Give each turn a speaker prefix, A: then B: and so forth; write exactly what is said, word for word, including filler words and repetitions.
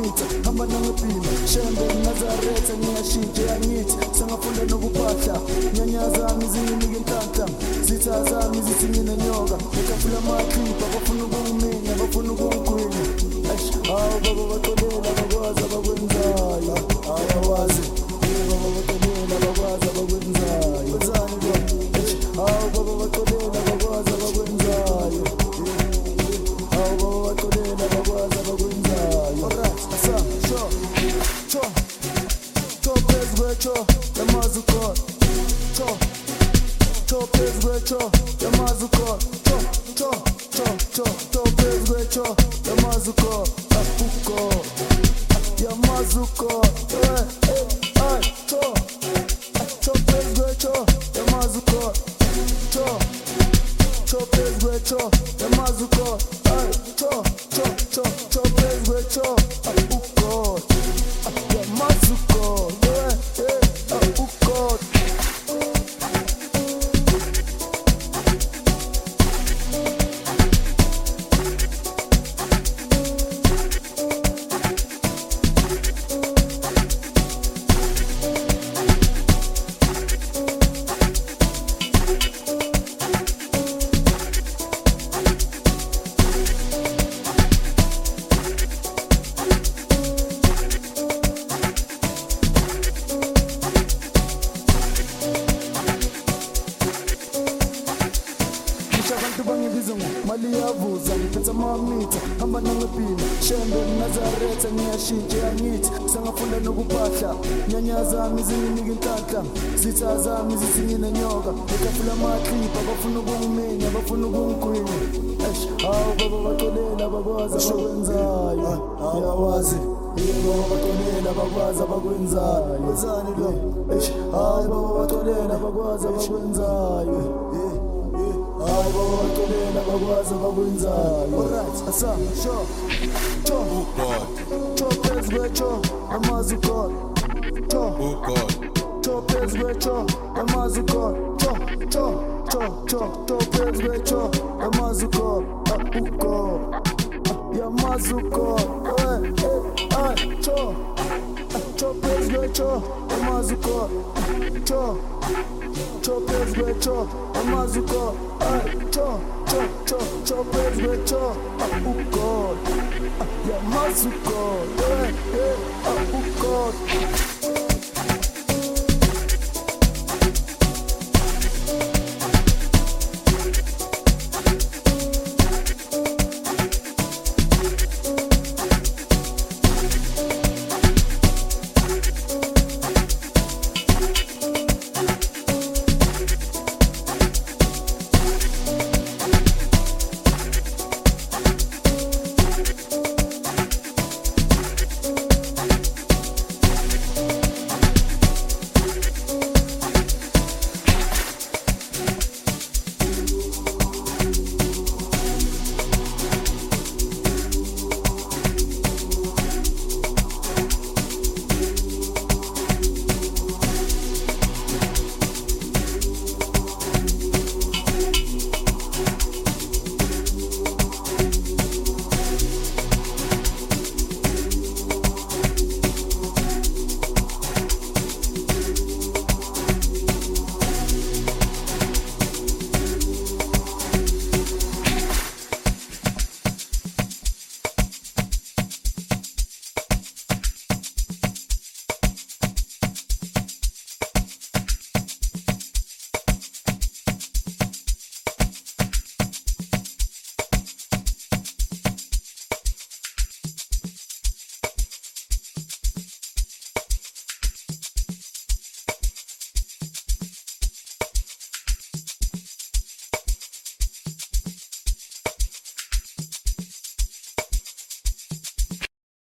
A: mamita hamba nangipima shembe Nazareth ngiyashintshe yangithi sengafunda nokuphahla nyanyaza mizinginike inhlanhla zitha zami zithi mina nyoka ngikafula amakhipha bafuna ukungimenya bafuna ukungigwinya eish hawu baba baqolela bakwazi abakwenzayo ayawazi baba baqolela bakwazi abakwenzayo wenzani lo eish hawu baba baqolela bakwazi abakwenzayo hawu baba baqolela bakwazi abakwenzayo alright asa sho cho cho pezwe cho yamazuko cho cho pezwe cho yamazuko cho cho cho cho cho pezwe cho yamazuko afuko yamazuko eh eh ay cho cho pezwe cho yamazuko cho cho pezwe cho yamazuko ay cho cho cho cho pezwe cho afuko yamazuko eh eh afuko mali yavuza ngiphethe mamita hamba nangipima shembe Nazareth ngiyashintshe yangithi sengafunda nokuphahla nyanyaza mizinginike inhlanhla zitha zami zithi mina nyoka ngikafula amakhipha bafuna ukungimenya bafuna ukungigwinya eish hawu baba baqolela bakwazi abakwenzayo ayawazi baba baqolela bakwazi abakwenzayo wenzani lo eish hawu baba baqolela bakwazi abakwenzayo hayi baba baqolela bakwazi abakwenzayo alright asa sho cho
B: Oh God,
A: cho pezwe cho amazuko cho
B: oh God,
A: cho pezwe cho amazuko cho cho cho cho cho pezwe cho amazuko apuko yamazuko eh eh ay cho cho pezwe cho amazuko cho cho pezwe cho amazuko ay cho cho cho cho pezwe cho apuko yamazuko